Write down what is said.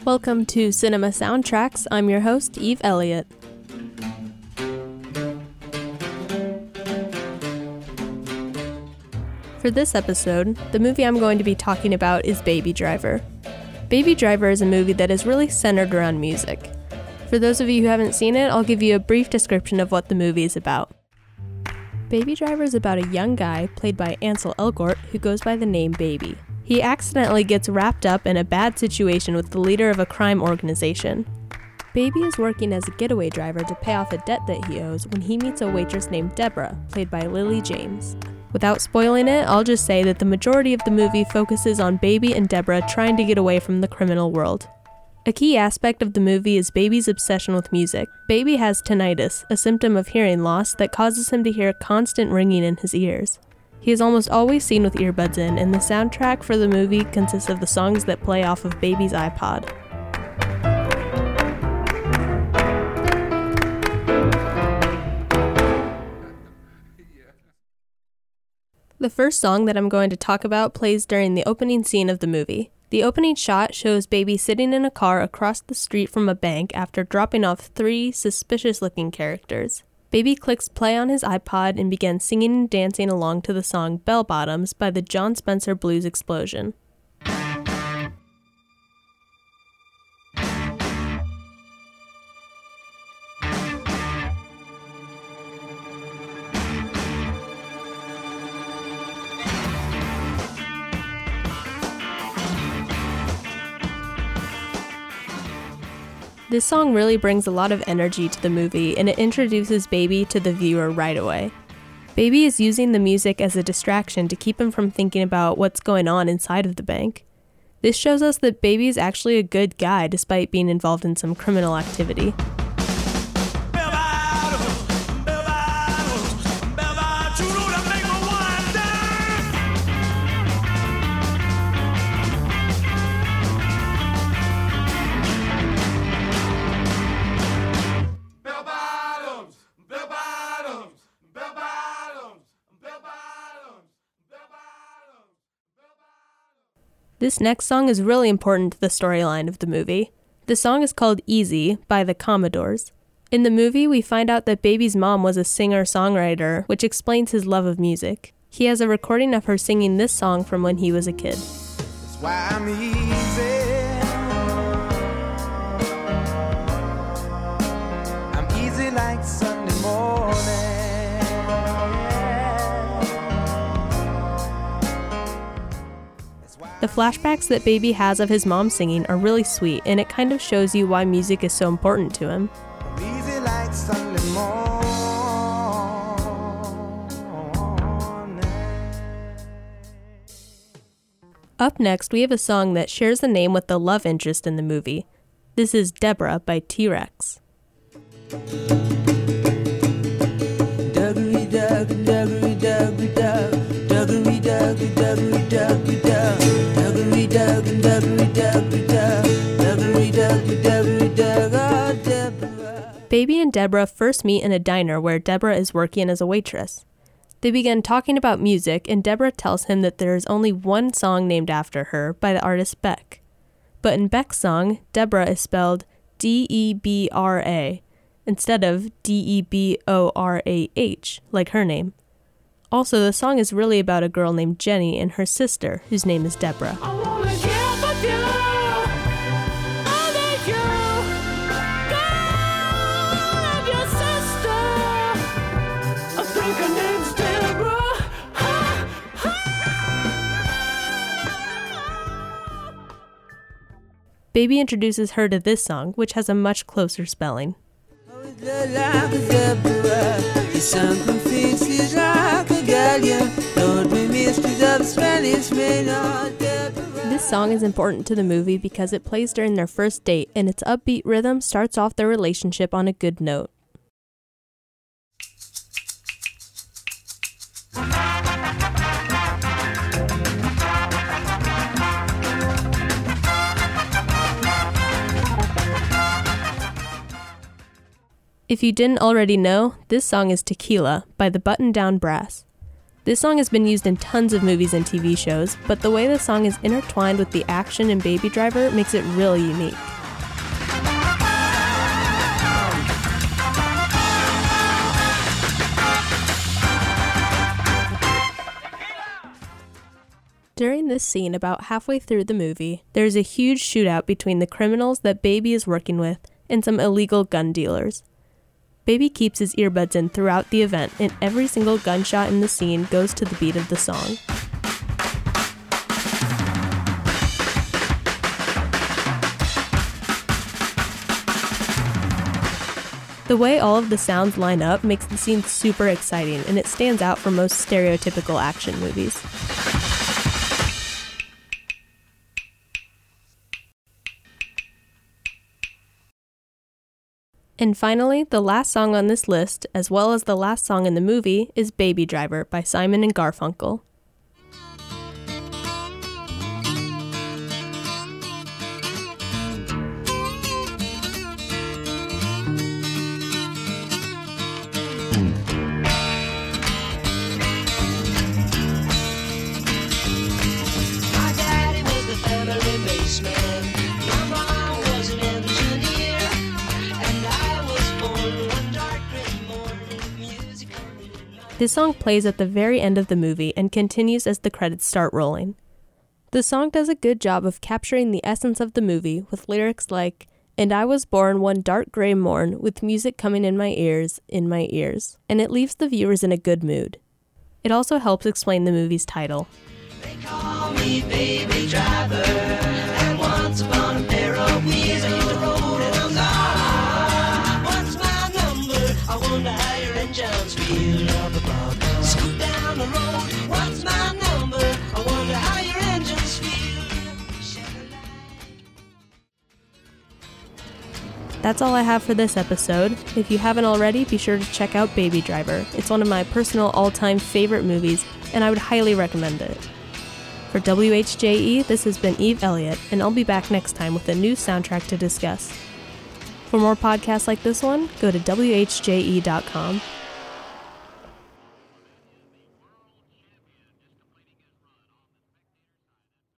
Welcome to Cinema Soundtracks. I'm your host, Eve Elliott. For this episode, the movie I'm going to be talking about is Baby Driver. Baby Driver is a movie that is really centered around music. For those of you who haven't seen it, I'll give you a brief description of what the movie is about. Baby Driver is about a young guy, played by Ansel Elgort, who goes by the name Baby. He accidentally gets wrapped up in a bad situation with the leader of a crime organization. Baby is working as a getaway driver to pay off a debt that he owes when he meets a waitress named Deborah, played by Lily James. Without spoiling it, I'll just say that the majority of the movie focuses on Baby and Deborah trying to get away from the criminal world. A key aspect of the movie is Baby's obsession with music. Baby has tinnitus, a symptom of hearing loss that causes him to hear constant ringing in his ears. He is almost always seen with earbuds in, and the soundtrack for the movie consists of the songs that play off of Baby's iPod. The first song that I'm going to talk about plays during the opening scene of the movie. The opening shot shows Baby sitting in a car across the street from a bank after dropping off 3 suspicious-looking characters. Baby clicks play on his iPod and begins singing and dancing along to the song Bell Bottoms by the Jon Spencer Blues Explosion. This song really brings a lot of energy to the movie, and it introduces Baby to the viewer right away. Baby is using the music as a distraction to keep him from thinking about what's going on inside of the bank. This shows us that Baby is actually a good guy despite being involved in some criminal activity. This next song is really important to the storyline of the movie. The song is called Easy by the Commodores. In the movie, we find out that Baby's mom was a singer-songwriter, which explains his love of music. He has a recording of her singing this song from when he was a kid. That's why I'm easy. I'm easy like Sunday morning. The flashbacks that Baby has of his mom singing are really sweet, and it kind of shows you why music is so important to him. Easy like Sunday morning. Up next, we have a song that shares the name with the love interest in the movie. This is Deborah by T-Rex. Baby and Deborah first meet in a diner where Deborah is working as a waitress. They begin talking about music, and Deborah tells him that there is only one song named after her by the artist Beck. But in Beck's song, Deborah is spelled D-E-B-R-A instead of D-E-B-O-R-A-H, like her name. Also, the song is really about a girl named Jenny and her sister, whose name is Deborah. Baby introduces her to this song, which has a much closer spelling. This song is important to the movie because it plays during their first date, and its upbeat rhythm starts off their relationship on a good note. If you didn't already know, this song is Tequila by the Button Down Brass. This song has been used in tons of movies and TV shows, but the way the song is intertwined with the action in Baby Driver makes it really unique. During this scene, about halfway through the movie, there's a huge shootout between the criminals that Baby is working with and some illegal gun dealers. Baby keeps his earbuds in throughout the event, and every single gunshot in the scene goes to the beat of the song. The way all of the sounds line up makes the scene super exciting, and it stands out from most stereotypical action movies. And finally, the last song on this list, as well as the last song in the movie, is Baby Driver by Simon and Garfunkel. This song plays at the very end of the movie and continues as the credits start rolling. The song does a good job of capturing the essence of the movie with lyrics like, "And I was born one dark gray morn with music coming in my ears, and it leaves the viewers in a good mood. It also helps explain the movie's title. They call me Baby Driver, and once upon a pair of wheels I used to roll in a car. What's my number? I wonder how your engines feel. Scoot down the road. What's my number? I wonder how your engines feel. That's all I have for this episode. If you haven't already, be sure to check out Baby Driver. It's one of my personal all-time favorite movies, and I would highly recommend it. For WHJE, this has been Eve Elliott, and I'll be back next time with a new soundtrack to discuss. For more podcasts like this one, go to WHJE.com.